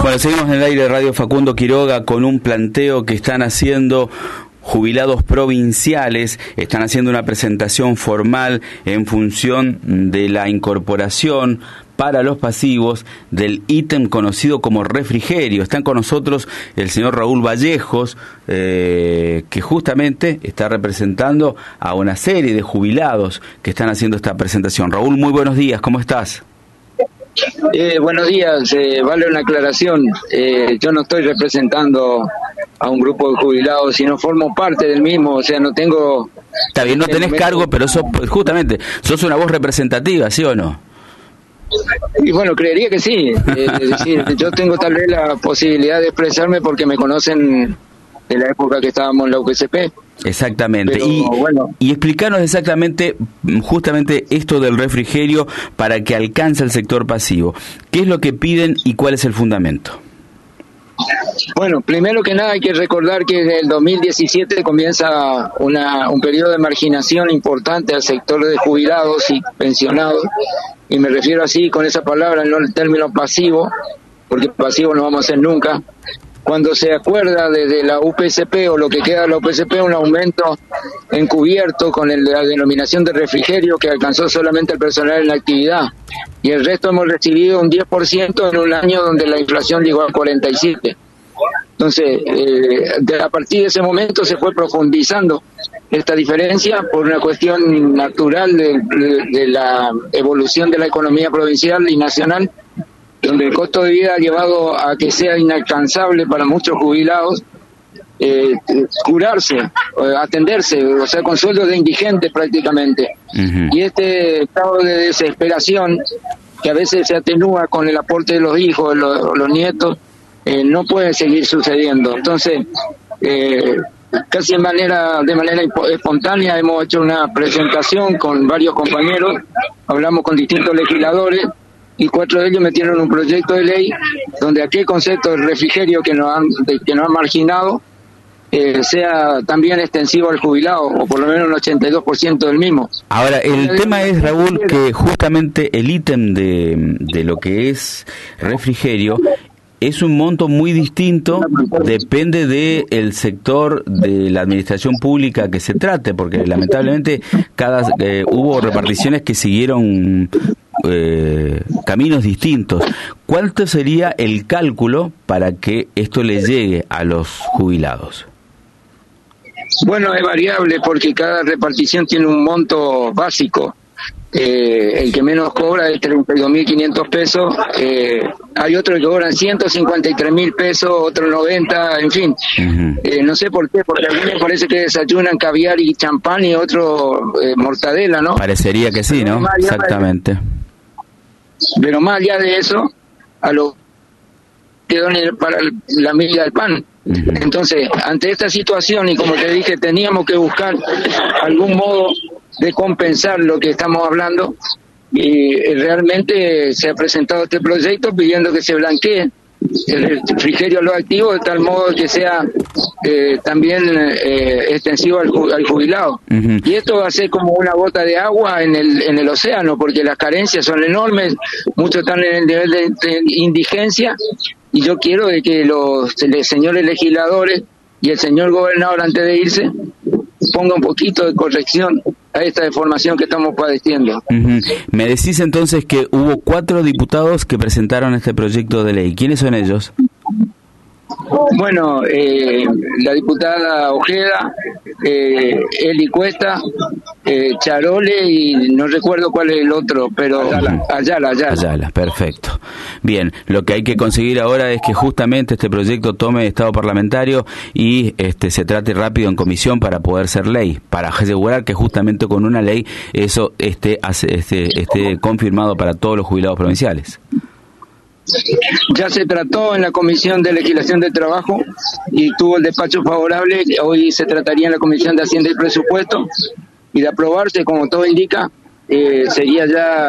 Bueno, seguimos en el aire de Radio Facundo Quiroga con un planteo que están haciendo jubilados provinciales. Están haciendo una presentación formal en función de la incorporación para los pasivos del ítem conocido como refrigerio. Están con nosotros el señor Raúl Vallejos, que justamente está representando a una serie de jubilados que están haciendo esta presentación. Raúl, muy buenos días, ¿cómo estás? Buenos días, vale una aclaración. Yo no estoy representando a un grupo de jubilados, sino formo parte del mismo, o sea, no tengo... Está bien, no tenés cargo, pero justamente sos una voz representativa, ¿sí o no? Y bueno, creería que sí. Es decir, yo tengo tal vez la posibilidad de expresarme porque me conocen de la época que estábamos en la UPCP. Exactamente. Pero, y explicarnos exactamente, justamente esto del refrigerio para que alcance el sector pasivo. ¿Qué es lo que piden y cuál es el fundamento? Bueno, primero que nada hay que recordar que desde el 2017 comienza un periodo de marginación importante al sector de jubilados y pensionados, y me refiero así con esa palabra, no el término pasivo, porque pasivo no vamos a ser nunca. Cuando se acuerda desde la UPCP o lo que queda de la UPCP un aumento encubierto con la denominación de refrigerio que alcanzó solamente el personal en la actividad, y el resto hemos recibido un 10% en un año donde la inflación llegó al 47%. Entonces, a partir de ese momento se fue profundizando esta diferencia por una cuestión natural de la evolución de la economía provincial y nacional, donde el costo de vida ha llevado a que sea inalcanzable para muchos jubilados curarse, atenderse, o sea, con sueldos de indigentes prácticamente. Uh-huh. Y este estado de desesperación, que a veces se atenúa con el aporte de los hijos, los nietos, no puede seguir sucediendo. Entonces, casi de manera espontánea hemos hecho una presentación con varios compañeros, hablamos con distintos legisladores, y 4 de ellos metieron un proyecto de ley donde aquel concepto del refrigerio que nos han marginado sea también extensivo al jubilado, o por lo menos un 82% del mismo. Ahora, el tema es, Raúl, que justamente el ítem de lo que es refrigerio es un monto muy distinto, depende del sector de la administración pública que se trate, porque lamentablemente hubo reparticiones que siguieron caminos distintos. ¿Cuánto sería el cálculo para que esto le llegue a los jubilados? Bueno, es variable porque cada repartición tiene un monto básico. El que menos cobra es 32.500 pesos, hay otros que cobran 153.000 pesos, otros 90, en fin. Uh-huh. No sé por qué, porque a mí me parece que desayunan caviar y champán y otro mortadela, ¿no? Parecería que sí, ¿no? Exactamente. Pero más allá de eso, a lo que donen para la miga del pan. Uh-huh. Entonces, ante esta situación, y como te dije, teníamos que buscar algún modo de compensar lo que estamos hablando, y realmente se ha presentado este proyecto pidiendo que se blanquee el refrigerio a los activos de tal modo que sea también extensivo al jubilado. Uh-huh. Y esto va a ser como una gota de agua en el océano, porque las carencias son enormes, muchos están en el nivel de indigencia, y yo quiero de que los señores legisladores y el señor gobernador, antes de irse, ponga un poquito de corrección a esta deformación que estamos padeciendo. Uh-huh. Me decís entonces que hubo 4 diputados que presentaron este proyecto de ley. ¿Quiénes son ellos? Bueno, la diputada Ojeda, Eli Cuesta, Charole y no recuerdo cuál es el otro, pero Ayala. Perfecto. Bien, lo que hay que conseguir ahora es que justamente este proyecto tome estado parlamentario y se trate rápido en comisión para poder ser ley, para asegurar que justamente con una ley eso esté confirmado para todos los jubilados provinciales. Ya se trató en la Comisión de Legislación del Trabajo y tuvo el despacho favorable. Hoy se trataría en la Comisión de Hacienda y Presupuesto, y de aprobarse, como todo indica, sería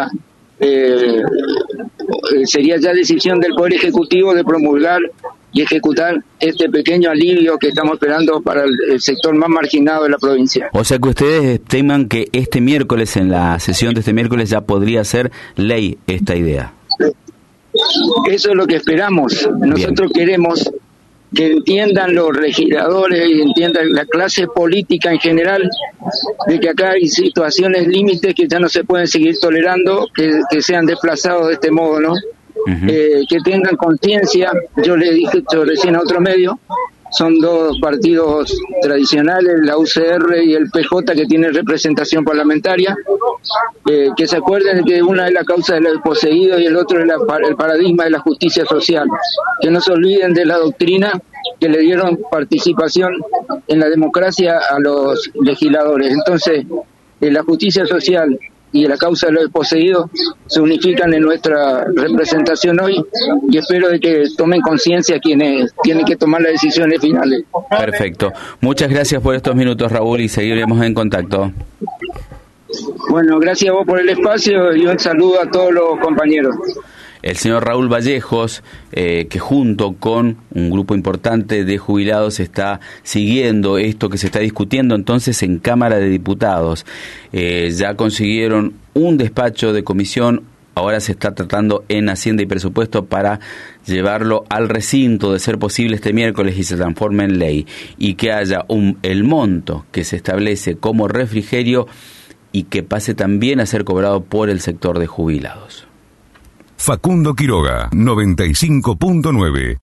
ya decisión del Poder Ejecutivo de promulgar y ejecutar este pequeño alivio que estamos esperando para el sector más marginado de la provincia. O sea que ustedes estiman que en la sesión de este miércoles ya podría ser ley esta idea. Eso es lo que esperamos. Nosotros queremos que entiendan los legisladores y entiendan la clase política en general de que acá hay situaciones límites que ya no se pueden seguir tolerando, que sean desplazados de este modo, ¿no? Que tengan conciencia. Yo le dije esto recién a otro medio, son dos partidos tradicionales, la UCR y el PJ, que tienen representación parlamentaria, que se acuerden de que una es la causa de los poseídos y el otro es el paradigma de la justicia social, que no se olviden de la doctrina que le dieron participación en la democracia a los legisladores. Entonces, la justicia social y la causa de los desposeídos se unifican en nuestra representación hoy, y espero de que tomen conciencia quienes tienen que tomar las decisiones finales. Perfecto. Muchas gracias por estos minutos, Raúl, y seguiremos en contacto. Bueno, gracias a vos por el espacio y un saludo a todos los compañeros. El señor Raúl Vallejos, que junto con un grupo importante de jubilados está siguiendo esto que se está discutiendo entonces en Cámara de Diputados. Ya consiguieron un despacho de comisión, ahora se está tratando en Hacienda y Presupuesto para llevarlo al recinto, de ser posible este miércoles, y se transforme en ley, y que haya el monto que se establece como refrigerio y que pase también a ser cobrado por el sector de jubilados. Facundo Quiroga, 95.9.